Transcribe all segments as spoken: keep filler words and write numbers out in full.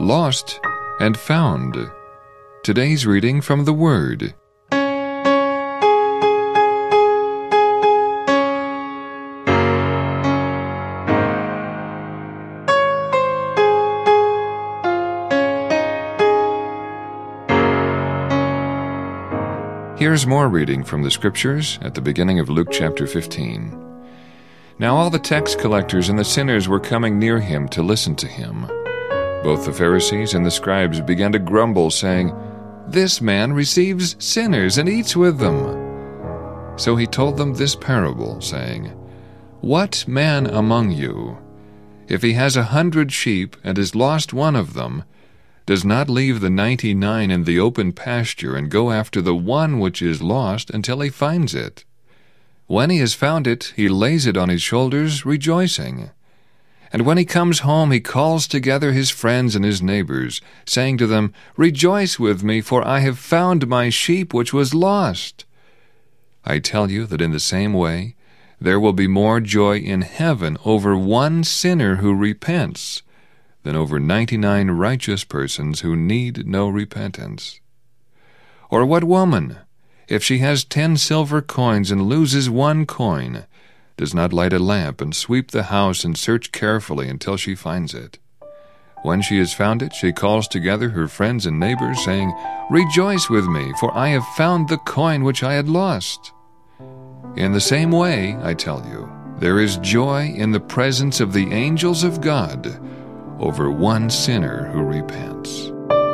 lost and found. Today's reading from the Word. Here's more reading from the Scriptures at the beginning of Luke chapter fifteen. Now all the tax collectors and the sinners were coming near him to listen to him. Both the Pharisees and the scribes began to grumble, saying, "This man receives sinners and eats with them." So he told them this parable, saying, "What man among you, if he has a hundred sheep and has lost one of them, does not leave the ninety-nine in the open pasture and go after the one which is lost until he finds it? When he has found it, he lays it on his shoulders, rejoicing. And when he comes home, he calls together his friends and his neighbors, saying to them, 'Rejoice with me, for I have found my sheep which was lost.' I tell you that in the same way, there will be more joy in heaven over one sinner who repents than over ninety-nine righteous persons who need no repentance. Or what woman, if she has ten silver coins and loses one coin, does not light a lamp and sweep the house and search carefully until she finds it? When she has found it, she calls together her friends and neighbors, saying, 'Rejoice with me, for I have found the coin which I had lost.' In the same way, I tell you, there is joy in the presence of the angels of God over one sinner who repents."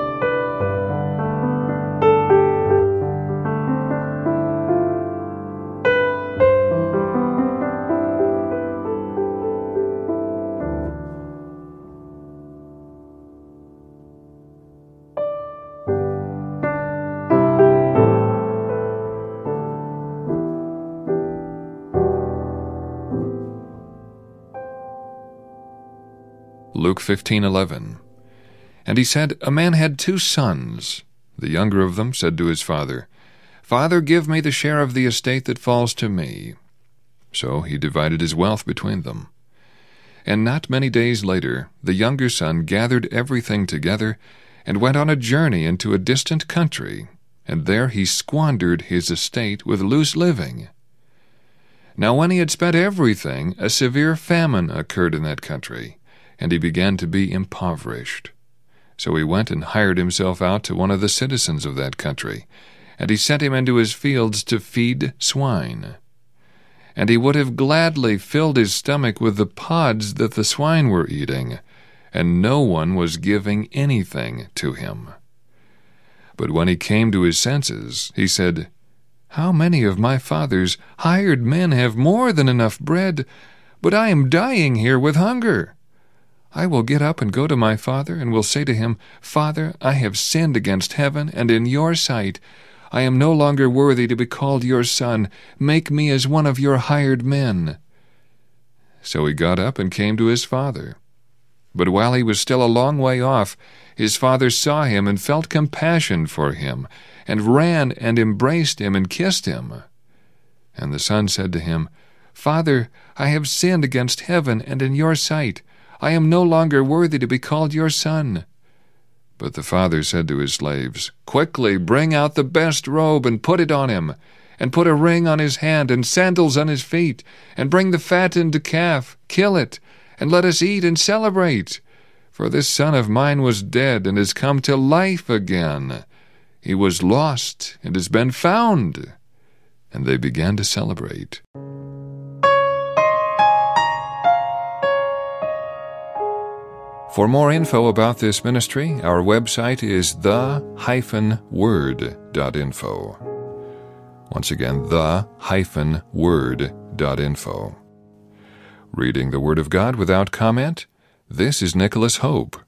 Luke fifteen eleven. And he said, "A man had two sons. The younger of them said to his father, 'Father, give me the share of the estate that falls to me.' So he divided his wealth between them. And not many days later, the younger son gathered everything together and went on a journey into a distant country, and there he squandered his estate with loose living. Now when he had spent everything, a severe famine occurred in that country, and he began to be impoverished. So he went and hired himself out to one of the citizens of that country, and he sent him into his fields to feed swine. And he would have gladly filled his stomach with the pods that the swine were eating, and no one was giving anything to him. But when he came to his senses, he said, 'How many of my father's hired men have more than enough bread, but I am dying here with hunger? I will get up and go to my father, and will say to him, Father, I have sinned against heaven and in your sight. I am no longer worthy to be called your son. Make me as one of your hired men.' So he got up and came to his father. But while he was still a long way off, his father saw him and felt compassion for him, and ran and embraced him and kissed him. And the son said to him, 'Father, I have sinned against heaven and in your sight. I am no longer worthy to be called your son.' But the father said to his slaves, 'Quickly bring out the best robe and put it on him, and put a ring on his hand and sandals on his feet, and bring the fattened calf, kill it, and let us eat and celebrate. For this son of mine was dead and has come to life again. He was lost and has been found.' And they began to celebrate. For more info about this ministry, our website is the dash word dot info. Once again, the dash word dot info. Reading the Word of God without comment, this is Nicholas Hope.